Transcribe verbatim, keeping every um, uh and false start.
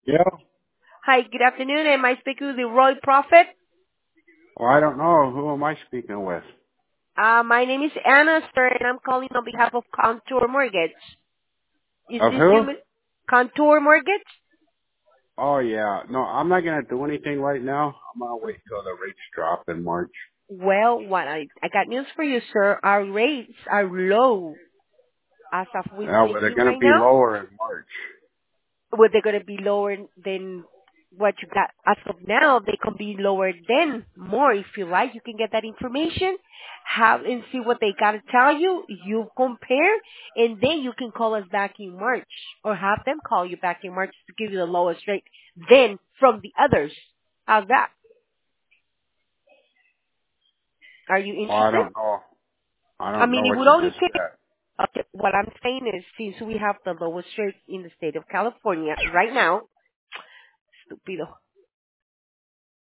Yeah. Hi, good afternoon. Am I speaking with the Roy Prophet? Well, I don't know. Who am I speaking with? Uh, my name is Anna, sir, and I'm calling on behalf of Contour Mortgage. Is Of this who? you, Miss- Contour Mortgage? Oh, yeah. No, I'm not going to do anything right now. I'm going to wait till the rates drop in March. Well, what I, I got news for you, sir. Our rates are low as of we Yeah, well, they're speaking going to right be now. lower in March. Well, they're going to be lower than what you got as of now. They can be lower than more if you like. You can get that information, have and see what they got to tell you. You compare, and then you can call us back in March or have them call you back in March to give you the lowest rate then from the others. How's that? Are you Oh, I interested? don't know. I I don't know mean, it what would you only just take. said. Okay, what I'm saying is, since we have the lowest rate in the state of California right now, stupido.